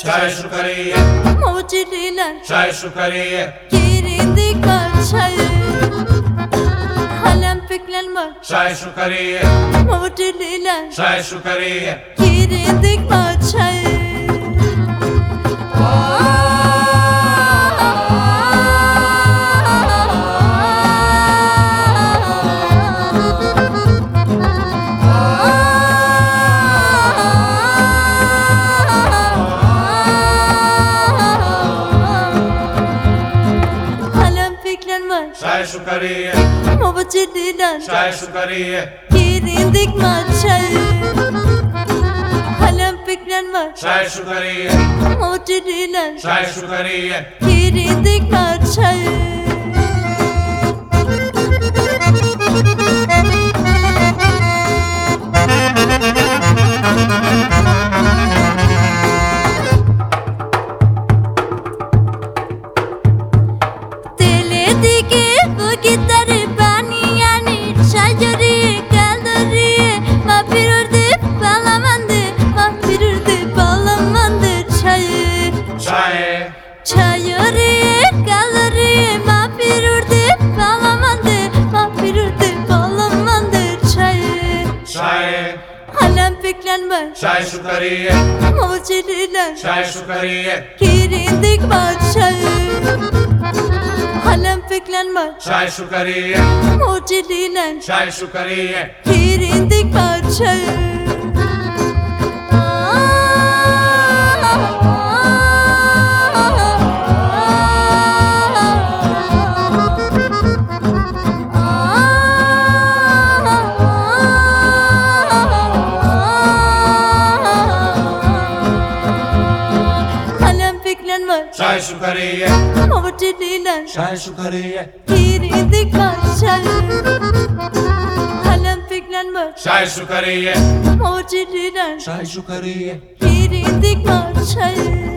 çay şukariye, Muciriler çay şukariye, girindik çayı. Halem piklenme çay şukariye, muciriler çay şukariye. girindik çayı. Çay şukariye, Muciriler çay şukariye, girindik çayı. Halem piklenme çay şukariye, muciriler çay şukariye. girindik çayı. Çay şukariye, muciriler çay şukariye, girindik çayı. Halem piklenme çay şukariye, muciriler çay şukariye. girindik çayı. Çay şukariye, muciriler çay şukariye, girindik çayı. Halem piklenme çay şukariye, muciriler çay şukariye. girindik çayı.